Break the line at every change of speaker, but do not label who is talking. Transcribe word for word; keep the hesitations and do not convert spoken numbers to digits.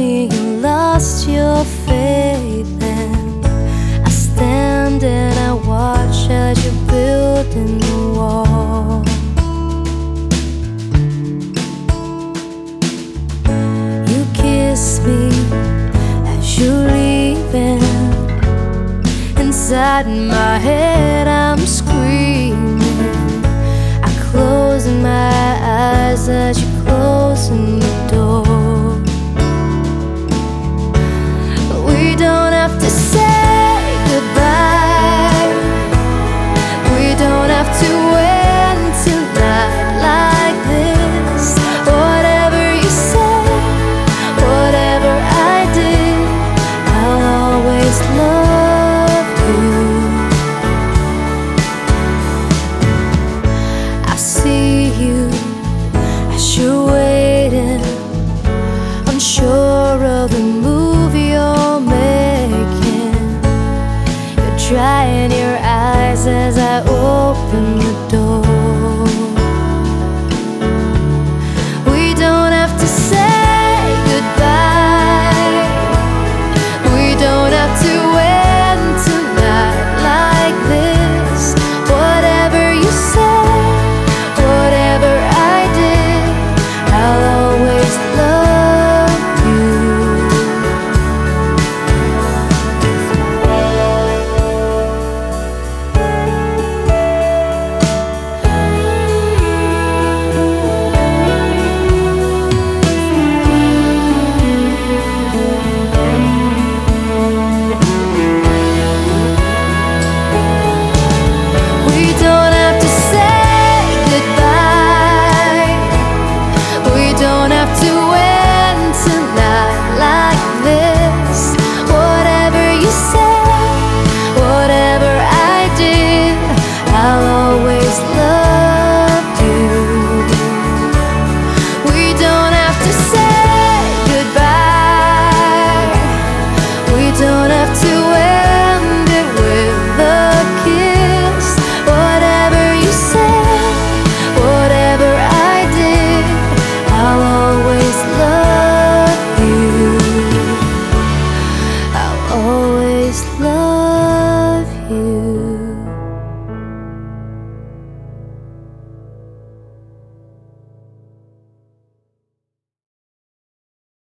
me you lost your faith, and I stand and I watch as you're building the wall. You kiss me as you're leaving. Inside my head I'm screaming. I close my eyes as you close